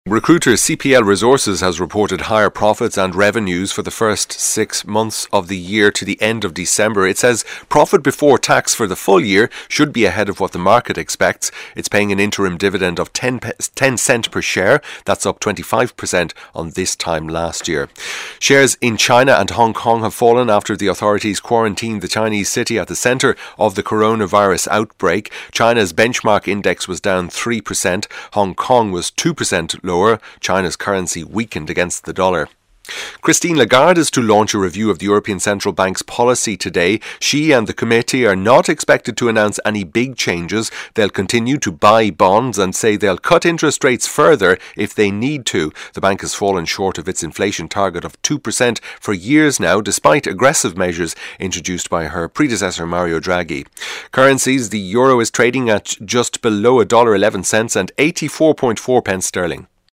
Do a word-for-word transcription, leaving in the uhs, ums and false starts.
Recruiter C P L Resources has reported higher profits and revenues for the first six months of the year to the end of December. It says profit before tax for the full year should be ahead of what the market expects. It's paying an interim dividend of ten, ten cent per share. That's up twenty-five percent on this time last year. Shares in China and Hong Kong have fallen after the authorities quarantined the Chinese city at the centre of the coronavirus outbreak. China's benchmark index was down three percent. Hong Kong was two percent lower. Lower. China's currency weakened against the dollar. Christine Lagarde is to launch a review of the European Central Bank's policy today. She and the committee are not expected to announce any big changes. They'll continue to buy bonds and say they'll cut interest rates further if they need to. The bank has fallen short of its inflation target of two percent for years now, despite aggressive measures introduced by her predecessor Mario Draghi. Currencies: the euro is trading at just below one dollar eleven cents and eighty-four point four pence sterling.